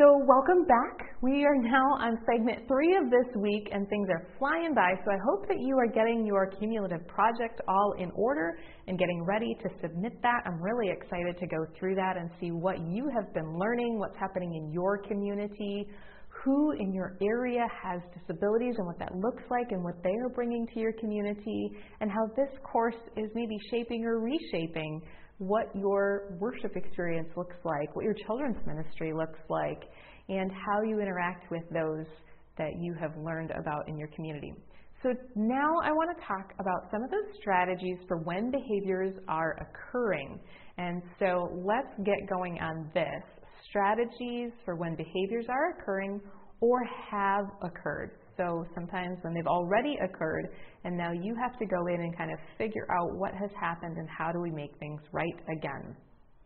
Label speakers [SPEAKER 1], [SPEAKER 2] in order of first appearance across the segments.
[SPEAKER 1] So welcome back. We are now on segment 3 of this week and things are flying by. So I hope that you are getting your cumulative project all in order and getting ready to submit that. I'm really excited to go through that and see what you have been learning, what's happening in your community, who in your area has disabilities and what that looks like and what they are bringing to your community, and how this course is maybe shaping or reshaping what your worship experience looks like, what your children's ministry looks like, and how you interact with those that you have learned about in your community. So now I want to talk about some of those strategies for when behaviors are occurring. And so let's get going on this. Strategies for when behaviors are occurring or have occurred. So sometimes when they've already occurred and now you have to go in and kind of figure out what has happened and how do we make things right again.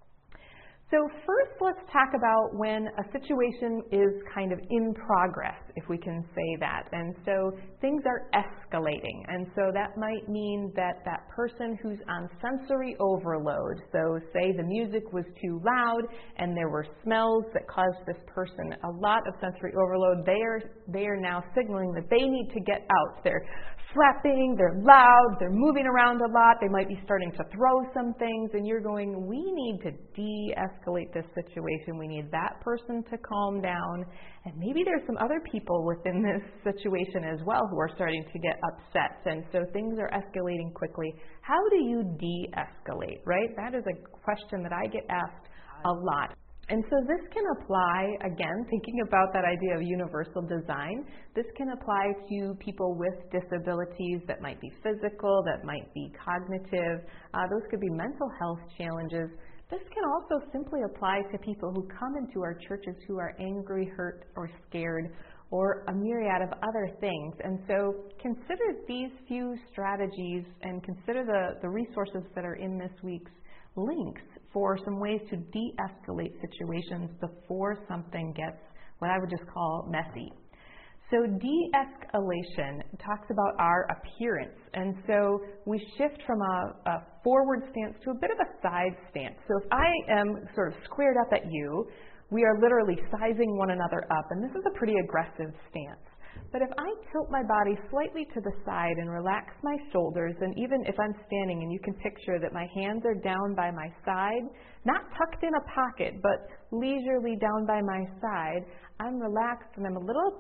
[SPEAKER 1] So first, let's talk about when a situation is kind of in progress, if we can say that. And so things are escalating. And so that might mean that that person who's on sensory overload, so say the music was too loud and there were smells that caused this person a lot of sensory overload, they are now signaling that they need to get out. They're flapping, they're loud, they're moving around a lot, they might be starting to throw some things, and you're going, we need to de-escalate this situation. We need that person to calm down. And maybe there's some other people within this situation as well who are starting to get upset, and so things are escalating quickly. How do you de-escalate, right? That is a question that I get asked a lot. And so this can apply, again, thinking about that idea of universal design, this can apply to people with disabilities that might be physical, that might be cognitive. Those could be mental health challenges. This can also simply apply to people who come into our churches who are angry, hurt, or scared, or a myriad of other things. And so consider these few strategies and consider the resources that are in this week's links for some ways to de-escalate situations before something gets what I would just call messy. So de-escalation talks about our appearance, and so we shift from a forward stance to a bit of a side stance. So if I am sort of squared up at you, we are literally sizing one another up, and this is a pretty aggressive stance. But if I tilt my body slightly to the side and relax my shoulders, and even if I'm standing and you can picture that my hands are down by my side, not tucked in a pocket, but leisurely down by my side, I'm relaxed and I'm a little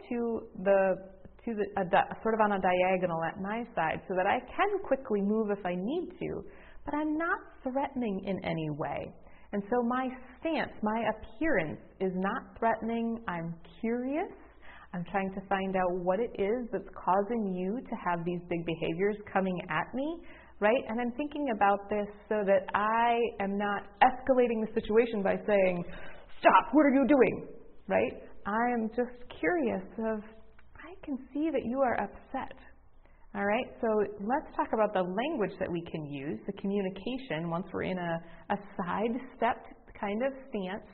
[SPEAKER 1] sort of on a diagonal at my side so that I can quickly move if I need to, but I'm not threatening in any way. And so my stance, my appearance is not threatening. I'm curious. I'm trying to find out what it is that's causing you to have these big behaviors coming at me, right? And I'm thinking about this so that I am not escalating the situation by saying, stop, what are you doing, right? I am just curious of, I can see that you are upset. All right, so let's talk about the language that we can use, the communication, once we're in a sidestepped kind of stance.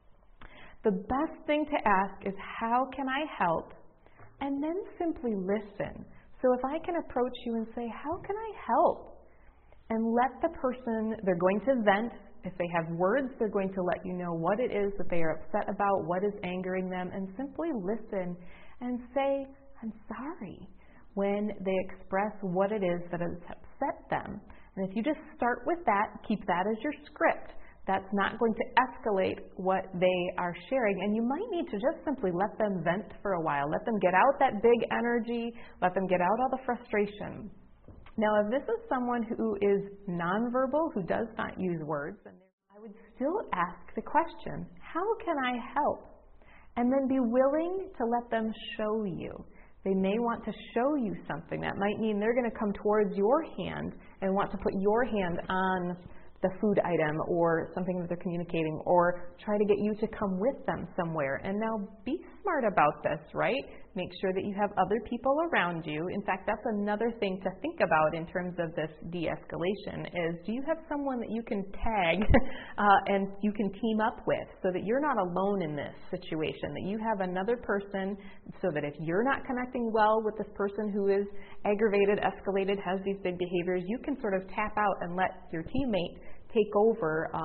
[SPEAKER 1] The best thing to ask is, how can I help? And then simply listen. So if I can approach you and say, how can I help? And let the person, they're going to vent. If they have words, they're going to let you know what it is that they are upset about, what is angering them, and simply listen and say, I'm sorry, when they express what it is that has upset them. And if you just start with that, keep that as your script. That's not going to escalate what they are sharing. And you might need to just simply let them vent for a while. Let them get out that big energy. Let them get out all the frustration. Now, if this is someone who is nonverbal, who does not use words, then I would still ask the question, how can I help? And then be willing to let them show you. They may want to show you something. That might mean they're going to come towards your hand and want to put your hand on the food item or something that they're communicating, or try to get you to come with them somewhere. And now be smart about this, right? Make sure that you have other people around you. In fact, that's another thing to think about in terms of this de-escalation is, do you have someone that you can tag and you can team up with so that you're not alone in this situation, that you have another person so that if you're not connecting well with this person who is aggravated, escalated, has these big behaviors, you can sort of tap out and let your teammate take over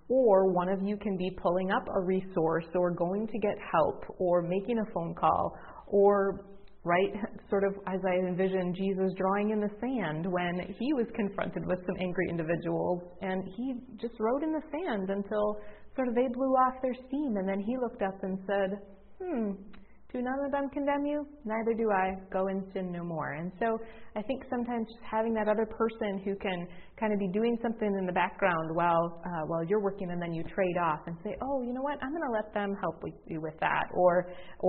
[SPEAKER 1] Or one of you can be pulling up a resource or going to get help or making a phone call or, right, sort of as I envision Jesus drawing in the sand when he was confronted with some angry individuals, and he just wrote in the sand until sort of they blew off their steam, and then he looked up and said, do none of them condemn you? Neither do I. Go and sin no more. And so I think sometimes just having that other person who can kind of be doing something in the background while you're working, and then you trade off and say, oh, you know what? I'm going to let them help you with that. Or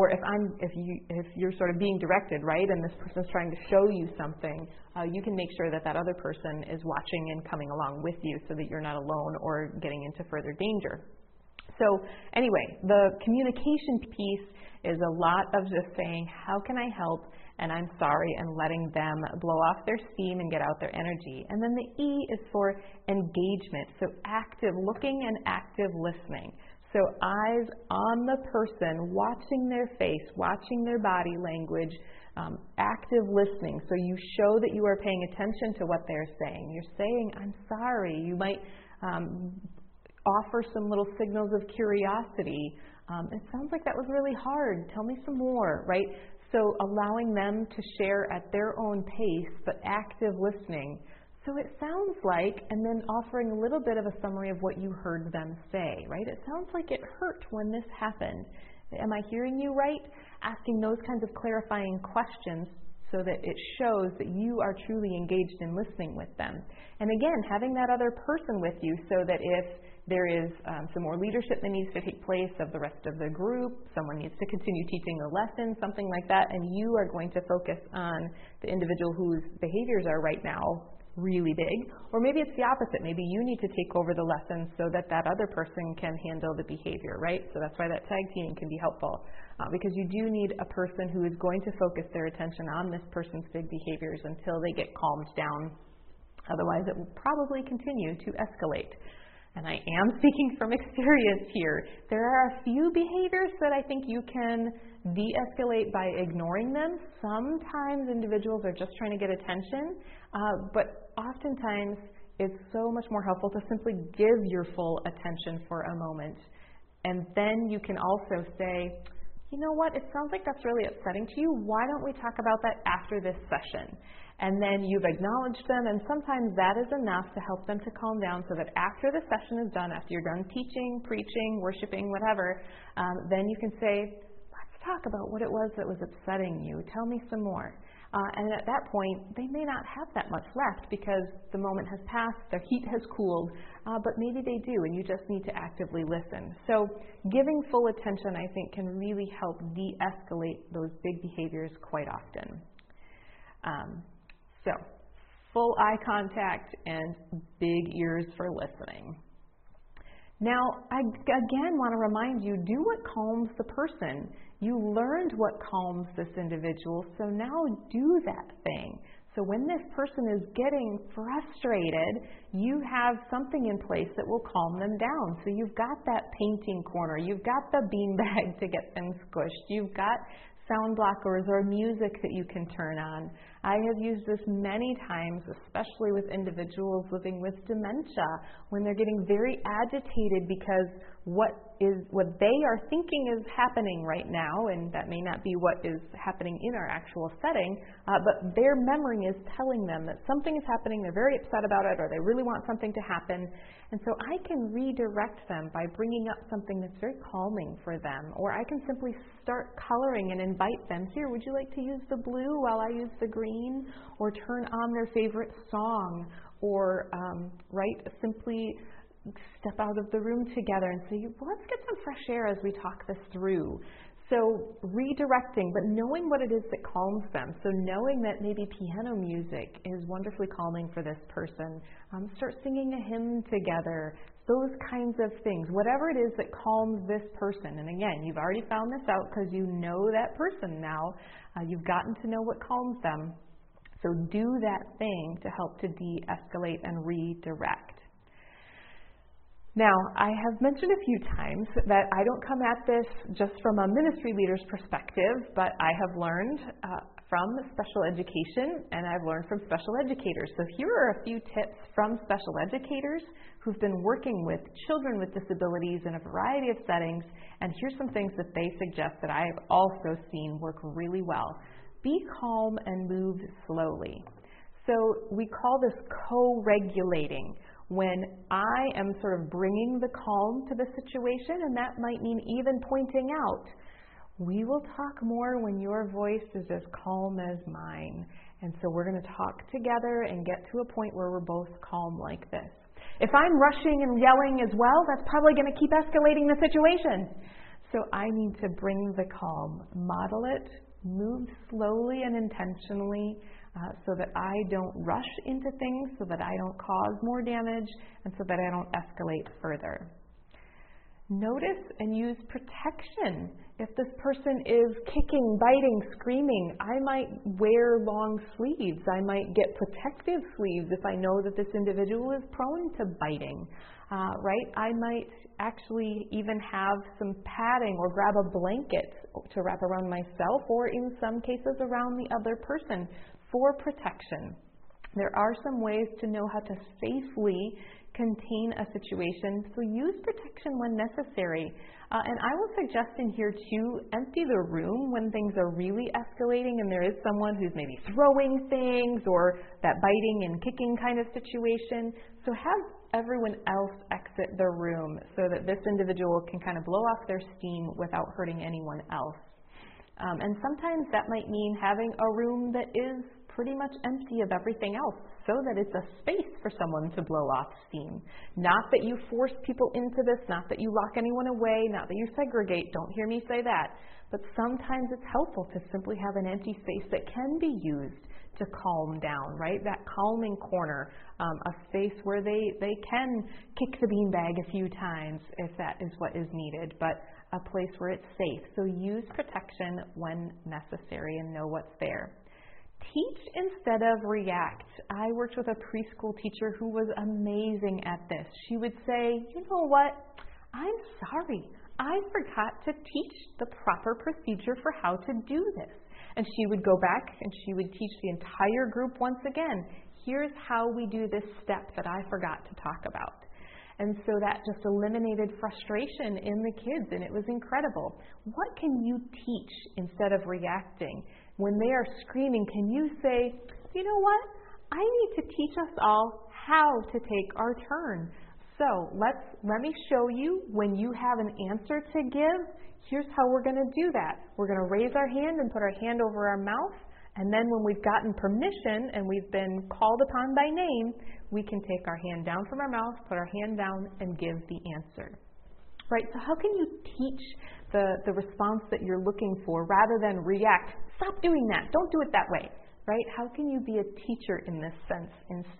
[SPEAKER 1] if you're sort of being directed, right, and this person's trying to show you something, you can make sure that that other person is watching and coming along with you so that you're not alone or getting into further danger. So anyway, the communication piece is a lot of just saying, how can I help? And I'm sorry, and letting them blow off their steam and get out their energy. And then the E is for engagement. So active looking and active listening. So eyes on the person, watching their face, watching their body language, active listening. So you show that you are paying attention to what they're saying. You're saying, I'm sorry. You might offer some little signals of curiosity. It sounds like that was really hard. Tell me some more, right? So allowing them to share at their own pace, but active listening. So it sounds like, and then offering a little bit of a summary of what you heard them say, right? It sounds like it hurt when this happened. Am I hearing you right? Asking those kinds of clarifying questions so that it shows that you are truly engaged in listening with them. And again, having that other person with you so that if there is some more leadership that needs to take place of the rest of the group, someone needs to continue teaching the lesson, something like that, and you are going to focus on the individual whose behaviors are right now really big. Or maybe it's the opposite. Maybe you need to take over the lesson so that that other person can handle the behavior, right? So that's why that tag teaming can be helpful. Because you do need a person who is going to focus their attention on this person's big behaviors until they get calmed down. Otherwise, it will probably continue to escalate. And I am speaking from experience here. There are a few behaviors that I think you can de-escalate by ignoring them. Sometimes individuals are just trying to get attention, but oftentimes it's so much more helpful to simply give your full attention for a moment. And then you can also say, you know what, it sounds like that's really upsetting to you. Why don't we talk about that after this session? And then you've acknowledged them, and sometimes that is enough to help them to calm down so that after the session is done, after you're done teaching, preaching, worshiping, whatever, then you can say, let's talk about what it was that was upsetting you. Tell me some more. And at that point, they may not have that much left because the moment has passed, their heat has cooled, but maybe they do, and you just need to actively listen. So giving full attention, I think, can really help de-escalate those big behaviors quite often. So full eye contact and big ears for listening. Now, I again want to remind you, do what calms the person. You learned what calms this individual, so now do that thing. So when this person is getting frustrated, you have something in place that will calm them down. So you've got that painting corner, you've got the beanbag to get them squished, you've got sound blockers or music that you can turn on. I have used this many times, especially with individuals living with dementia, when they're getting very agitated because what they are thinking is happening right now, and that may not be what is happening in our actual setting, but their memory is telling them that something is happening, they're very upset about it, or they really want something to happen. And so I can redirect them by bringing up something that's very calming for them, or I can simply start coloring and invite them, here, would you like to use the blue while I use the green? Or turn on their favorite song, or simply step out of the room together and say, well, let's get some fresh air as we talk this through. So redirecting, but knowing what it is that calms them. So knowing that maybe piano music is wonderfully calming for this person. Start singing a hymn together. Those kinds of things. Whatever it is that calms this person. And again, you've already found this out because you know that person now. You've gotten to know what calms them. So do that thing to help to de-escalate and redirect. Now, I have mentioned a few times that I don't come at this just from a ministry leader's perspective, but I have learned from special education, and I've learned from special educators. So here are a few tips from special educators who've been working with children with disabilities in a variety of settings, and here's some things that they suggest that I have also seen work really well. Be calm and move slowly. So we call this co-regulating, when I am sort of bringing the calm to the situation, and that might mean even pointing out, we will talk more when your voice is as calm as mine. And so we're going to talk together and get to a point where we're both calm like this. If I'm rushing and yelling as well, that's probably going to keep escalating the situation. So I need to bring the calm, model it, move slowly and intentionally, so that I don't rush into things, so that I don't cause more damage, and so that I don't escalate further. Notice and use protection. If this person is kicking, biting, screaming, I might wear long sleeves. I might get protective sleeves if I know that this individual is prone to biting, right? I might actually even have some padding or grab a blanket to wrap around myself, or in some cases around the other person for protection. There are some ways to know how to safely contain a situation, so use protection when necessary. And I will suggest in here too, empty the room when things are really escalating and there is someone who's maybe throwing things or that biting and kicking kind of situation. So have everyone else exit the room so that this individual can kind of blow off their steam without hurting anyone else. And sometimes that might mean having a room that is pretty much empty of everything else so that it's a space for someone to blow off steam. Not that you force people into this, not that you lock anyone away, not that you segregate, don't hear me say that. But sometimes it's helpful to simply have an empty space that can be used to calm down, right? That calming corner, a space where they can kick the beanbag a few times if that is what is needed, but a place where it's safe. So use protection when necessary and know what's there. Teach instead of react. I worked with a preschool teacher who was amazing at this. She would say, you know what? I'm sorry. I forgot to teach the proper procedure for how to do this. And she would go back and she would teach the entire group once again. Here's how we do this step that I forgot to talk about. And so that just eliminated frustration in the kids, and it was incredible. What can you teach instead of reacting? When they are screaming, can you say, you know what? I need to teach us all how to take our turn. So let me show you when you have an answer to give. Here's how we're going to do that. We're going to raise our hand and put our hand over our mouth. And then when we've gotten permission and we've been called upon by name, we can take our hand down from our mouth, put our hand down, and give the answer. Right? So how can you teach the response that you're looking for rather than react? Stop doing that. Don't do it that way. Right? How can you be a teacher in this sense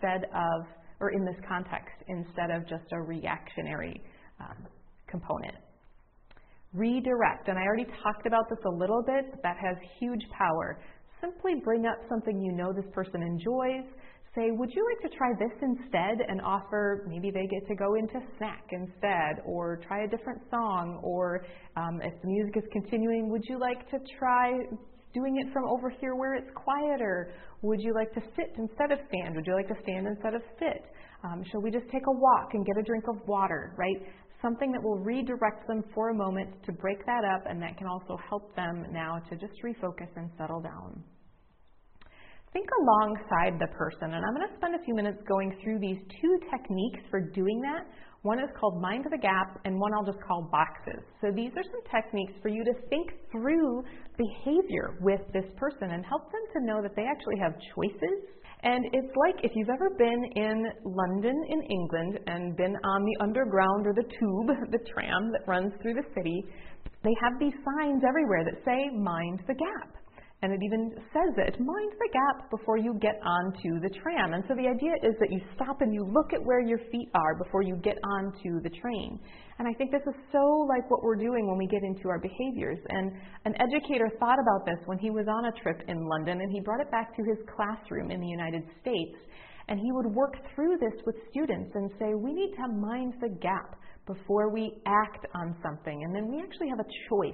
[SPEAKER 1] in this context instead of just a reactionary component? Redirect. And I already talked about this a little bit, but that has huge power. Simply bring up something you know this person enjoys. Say, would you like to try this instead? And offer, maybe they get to go into snack instead, or try a different song, or if the music is continuing, would you like to try doing it from over here where it's quieter? Would you like to sit instead of stand? Would you like to stand instead of sit? Shall we just take a walk and get a drink of water, right? Something that will redirect them for a moment to break that up, and that can also help them now to just refocus and settle down. Think alongside the person, and I'm going to spend a few minutes going through these two techniques for doing that. One is called Mind the Gap, and one I'll just call boxes. So these are some techniques for you to think through behavior with this person and help them to know that they actually have choices. And it's like if you've ever been in London in England and been on the underground or the tube, the tram that runs through the city, they have these signs everywhere that say, mind the gap. And it even says it, mind the gap before you get onto the tram. And so the idea is that you stop and you look at where your feet are before you get onto the train. And I think this is so like what we're doing when we get into our behaviors. And an educator thought about this when he was on a trip in London, and he brought it back to his classroom in the United States. And he would work through this with students and say, we need to mind the gap before we act on something. And then we actually have a choice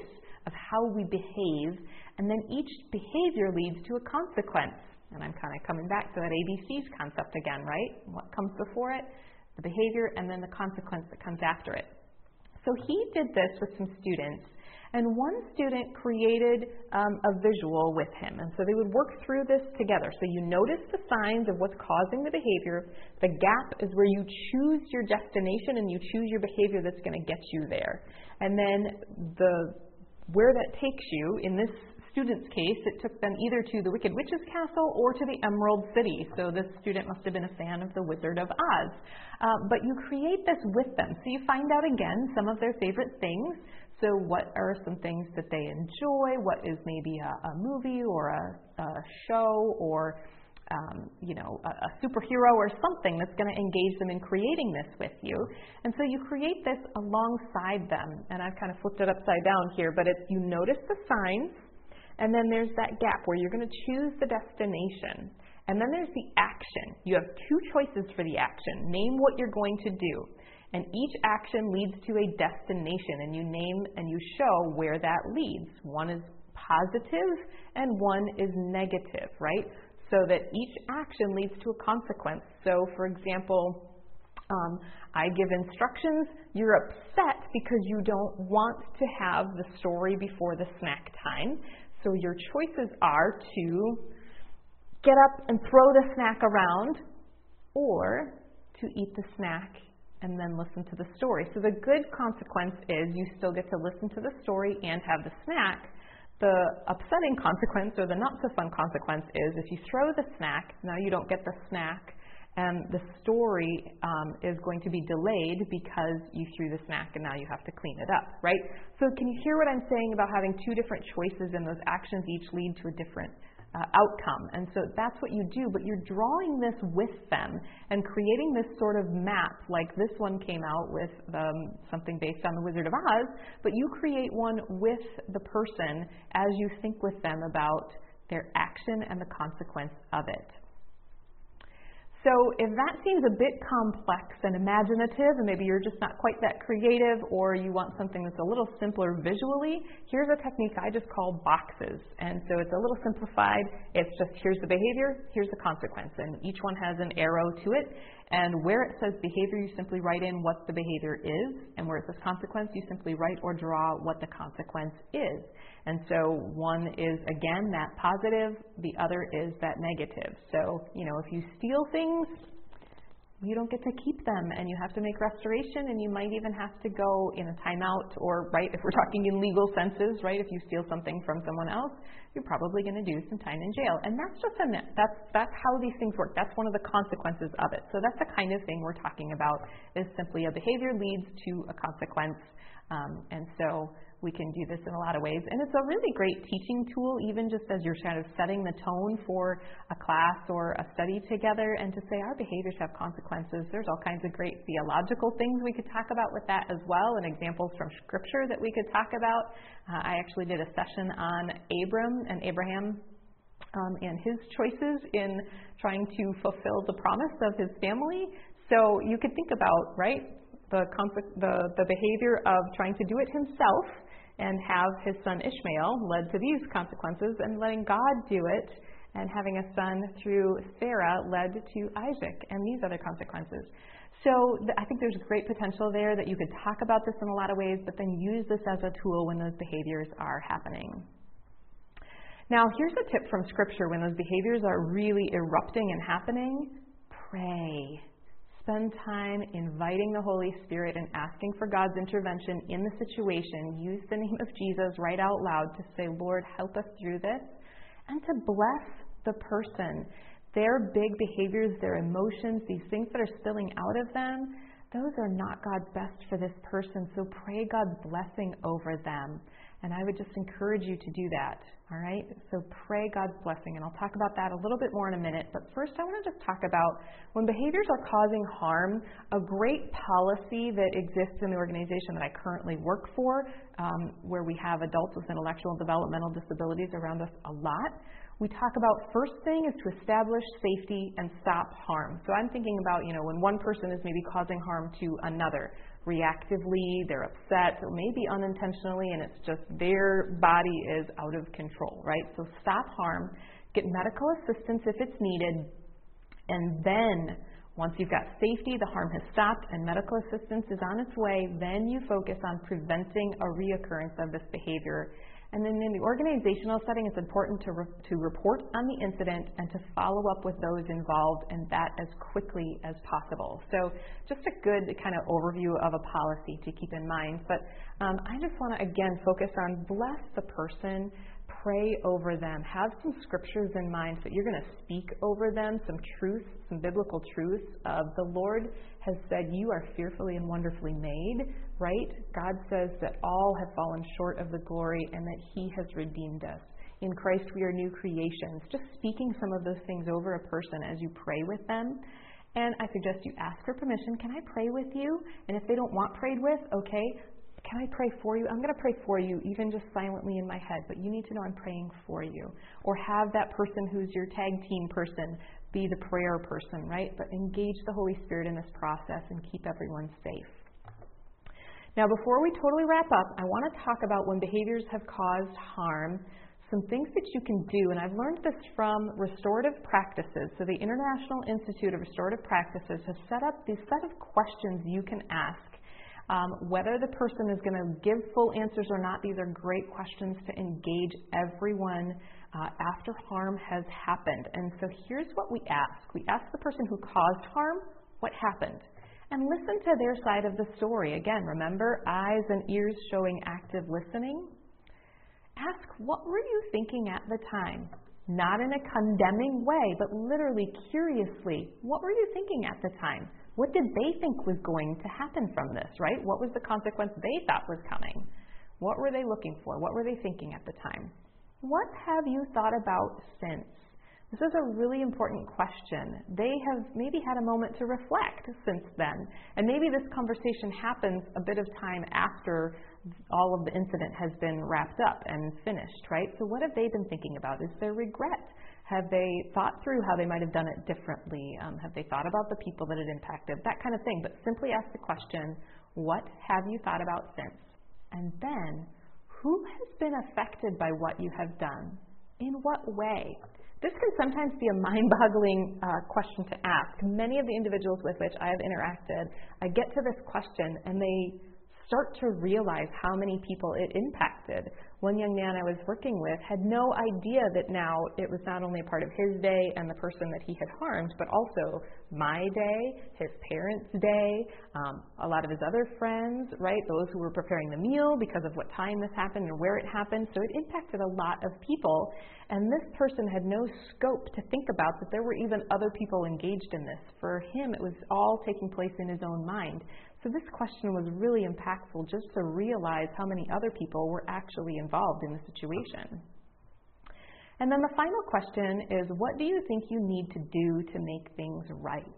[SPEAKER 1] of how we behave, and then each behavior leads to a consequence. And I'm kind of coming back to that ABCs concept again, right? What comes before it? The behavior, and then the consequence that comes after it. So he did this with some students, and one student created a visual with him. And so they would work through this together. So you notice the signs of what's causing the behavior. The gap is where you choose your destination and you choose your behavior that's going to get you there. And then where that takes you, in this student's case, it took them either to the Wicked Witch's castle or to the Emerald City. So this student must have been a fan of the Wizard of Oz. But you create this with them. So you find out, again, some of their favorite things. So what are some things that they enjoy? What is maybe a movie or a show or a superhero or something that's going to engage them in creating this with you. And so you create this alongside them. And I've kind of flipped it upside down here, but it's you notice the signs, and then there's that gap where you're going to choose the destination. And then there's the action. You have two choices for the action. Name what you're going to do. And each action leads to a destination, and you name and you show where that leads. One is positive and one is negative, right? So that each action leads to a consequence. So, for example, I give instructions. You're upset because you don't want to have the story before the snack time. So your choices are to get up and throw the snack around, or to eat the snack and then listen to the story. So the good consequence is you still get to listen to the story and have the snack. The upsetting consequence, or the not so fun consequence, is if you throw the snack, now you don't get the snack, and the story is going to be delayed because you threw the snack and now you have to clean it up, right? So can you hear what I'm saying about having two different choices, and those actions each lead to a different outcome? And so that's what you do, but you're drawing this with them and creating this sort of map, like this one came out with something based on the Wizard of Oz, but you create one with the person as you think with them about their action and the consequence of it. So if that seems a bit complex and imaginative, and maybe you're just not quite that creative, or you want something that's a little simpler visually, here's a technique I just call boxes. And so it's a little simplified. It's just here's the behavior, here's the consequence, and each one has an arrow to it. And where it says behavior, you simply write in what the behavior is, and where it says consequence, you simply write or draw what the consequence is. And so one is, again, that positive, the other is that negative. So, if you steal things, you don't get to keep them, and you have to make restoration, and you might even have to go in a timeout, or, right, if we're talking in legal senses, right, if you steal something from someone else, you're probably going to do some time in jail. And that's just a myth. That's how these things work. That's one of the consequences of it. So that's the kind of thing we're talking about, is simply a behavior leads to a consequence. And so we can do this in a lot of ways. And it's a really great teaching tool, even just as you're kind of setting the tone for a class or a study together, and to say our behaviors have consequences. There's all kinds of great theological things we could talk about with that as well, and examples from Scripture that we could talk about. I actually did a session on Abraham and his choices in trying to fulfill the promise of his family. So you could think about, right, the behavior of trying to do it himself and have his son Ishmael led to these consequences, and letting God do it and having a son through Sarah led to Isaac and these other consequences. So I think there's great potential there that you could talk about this in a lot of ways, but then use this as a tool when those behaviors are happening. Now, here's a tip from Scripture when those behaviors are really erupting and happening. Pray. Spend time inviting the Holy Spirit and asking for God's intervention in the situation. Use the name of Jesus right out loud to say, Lord, help us through this, and to bless the person. Their big behaviors, their emotions, these things that are spilling out of them, those are not God's best for this person. So pray God's blessing over them. And I would just encourage you to do that. All right? So pray God's blessing. And I'll talk about that a little bit more in a minute. But first, I want to just talk about when behaviors are causing harm, a great policy that exists in the organization that I currently work for, where we have adults with intellectual and developmental disabilities around us a lot. We talk about, first thing is to establish safety and stop harm. So I'm thinking about, when one person is maybe causing harm to another. reactively, they're upset, or maybe unintentionally, and it's just their body is out of control, right? So stop harm, get medical assistance if it's needed, and then once you've got safety, the harm has stopped, and medical assistance is on its way, then you focus on preventing a reoccurrence of this behavior. And then in the organizational setting, it's important to report on the incident and to follow up with those involved, and that as quickly as possible. So just a good kind of overview of a policy to keep in mind. But I just want to, again, focus on bless the person, pray over them, have some scriptures in mind that you're going to speak over them, some truths, some biblical truths of the Lord has said you are fearfully and wonderfully made, right? God says that all have fallen short of the glory and that He has redeemed us. In Christ we are new creations. Just speaking some of those things over a person as you pray with them. And I suggest you ask for permission. Can I pray with you? And if they don't want prayed with, okay, can I pray for you? I'm going to pray for you, even just silently in my head, but you need to know I'm praying for you. Or have that person who's your tag team person be the prayer person, right? But engage the Holy Spirit in this process and keep everyone safe. Now, before we totally wrap up, I want to talk about when behaviors have caused harm, some things that you can do. And I've learned this from restorative practices. So the International Institute of Restorative Practices has set up this set of questions you can ask. Whether the person is going to give full answers or not, these are great questions to engage everyone after harm has happened. And so here's what we ask. We ask the person who caused harm, what happened? And listen to their side of the story. Again, remember, eyes and ears showing active listening. Ask, what were you thinking at the time? Not in a condemning way, but literally, curiously, what were you thinking at the time? What did they think was going to happen from this, right? What was the consequence they thought was coming? What were they looking for? What were they thinking at the time? What have you thought about since? This is a really important question. They have maybe had a moment to reflect since then. And maybe this conversation happens a bit of time after all of the incident has been wrapped up and finished, right? So what have they been thinking about? Is there regret? Have they thought through how they might have done it differently? Have they thought about the people that it impacted? That kind of thing. But simply ask the question, what have you thought about since? And then, who has been affected by what you have done? In what way? This can sometimes be a mind-boggling question to ask. Many of the individuals with which I have interacted, I get to this question and they start to realize how many people it impacted. One young man I was working with had no idea that now it was not only a part of his day and the person that he had harmed, but also my day, his parents' day, a lot of his other friends, right? Those who were preparing the meal because of what time this happened and where it happened. So it impacted a lot of people. And this person had no scope to think about that there were even other people engaged in this. For him, it was all taking place in his own mind. So this question was really impactful just to realize how many other people were actually involved in the situation. And then the final question is, what do you think you need to do to make things right?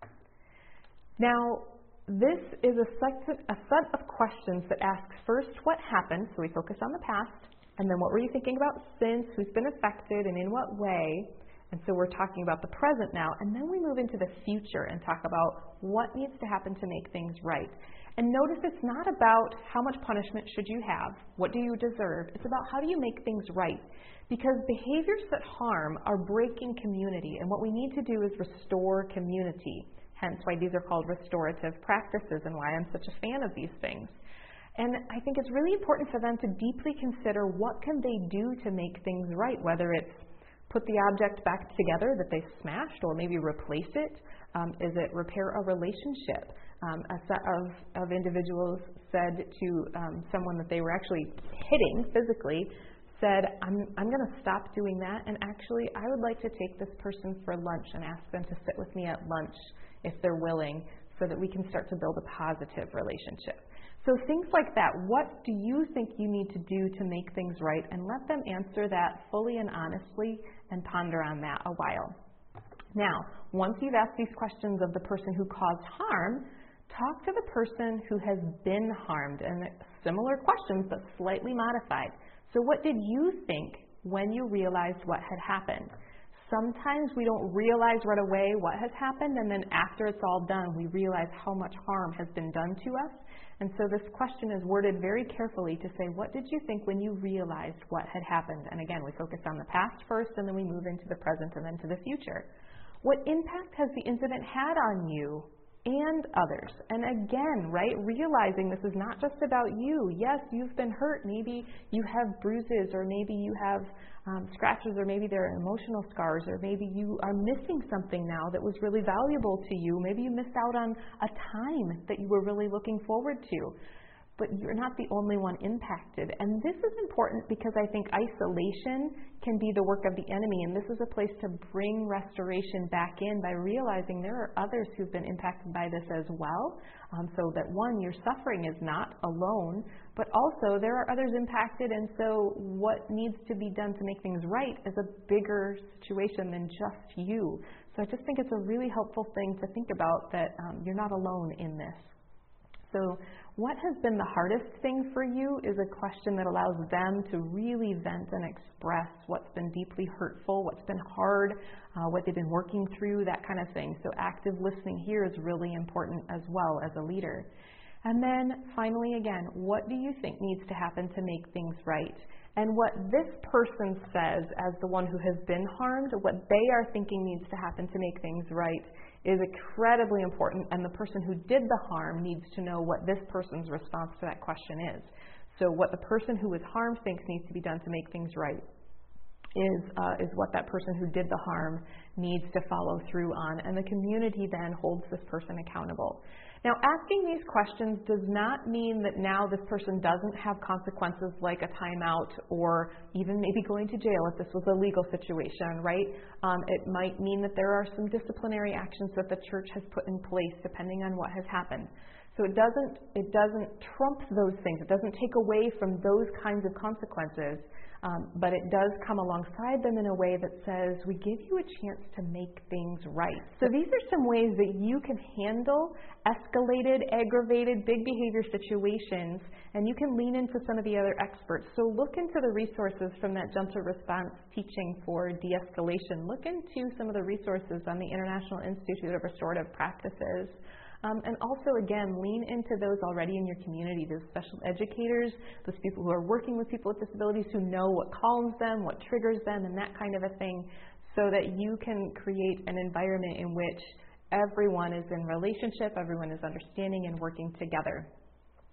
[SPEAKER 1] Now, this is a set of questions that asks first what happened, so we focus on the past, and then what were you thinking about since, who's been affected, and in what way. And so we're talking about the present now, and then we move into the future and talk about what needs to happen to make things right. And notice it's not about how much punishment should you have, what do you deserve. It's about how do you make things right. Because behaviors that harm are breaking community, and what we need to do is restore community. Hence why these are called restorative practices and why I'm such a fan of these things. And I think it's really important for them to deeply consider what can they do to make things right, whether it's put the object back together that they smashed or maybe replace it. Is it repair a relationship? A set of individuals said to someone that they were actually hitting physically, said, I'm going to stop doing that, and actually I would like to take this person for lunch and ask them to sit with me at lunch if they're willing, so that we can start to build a positive relationship. So things like that, what do you think you need to do to make things right? And let them answer that fully and honestly and ponder on that a while. Now, once you've asked these questions of the person who caused harm, talk to the person who has been harmed, and similar questions but slightly modified. So what did you think when you realized what had happened? Sometimes we don't realize right away what has happened, and then after it's all done, we realize how much harm has been done to us. And so this question is worded very carefully to say, what did you think when you realized what had happened? And again, we focus on the past first, and then we move into the present and then to the future. What impact has the incident had on you and others? And again, right, realizing this is not just about you. Yes, you've been hurt. Maybe you have bruises, or maybe you have scratches, or maybe there are emotional scars, or maybe you are missing something now that was really valuable to you. Maybe you missed out on a time that you were really looking forward to. But you're not the only one impacted. And this is important because I think isolation can be the work of the enemy. And this is a place to bring restoration back in by realizing there are others who've been impacted by this as well. So that one, your suffering is not alone, but also there are others impacted. And so what needs to be done to make things right is a bigger situation than just you. So I just think it's a really helpful thing to think about, that you're not alone in this. So what has been the hardest thing for you is a question that allows them to really vent and express what's been deeply hurtful, what's been hard, what they've been working through, that kind of thing. So active listening here is really important as well as a leader. And then finally, again, what do you think needs to happen to make things right? And what this person says as the one who has been harmed, what they are thinking needs to happen to make things right, is incredibly important, and the person who did the harm needs to know what this person's response to that question is. So what the person who was harmed thinks needs to be done to make things right is what that person who did the harm needs to follow through on, and the community then holds this person accountable. Now, asking these questions does not mean that now this person doesn't have consequences like a timeout or even maybe going to jail if this was a legal situation, right? It might mean that there are some disciplinary actions that the church has put in place depending on what has happened. So it doesn't trump those things. It doesn't take away from those kinds of consequences, but it does come alongside them in a way that says, we give you a chance to make things right. So these are some ways that you can handle escalated, aggravated, big behavior situations, and you can lean into some of the other experts. So look into the resources from that gentle response teaching for de-escalation. Look into some of the resources on the International Institute of Restorative Practices. And also, again, lean into those already in your community, those special educators, those people who are working with people with disabilities who know what calms them, what triggers them, and that kind of a thing, so that you can create an environment in which everyone is in relationship, everyone is understanding and working together.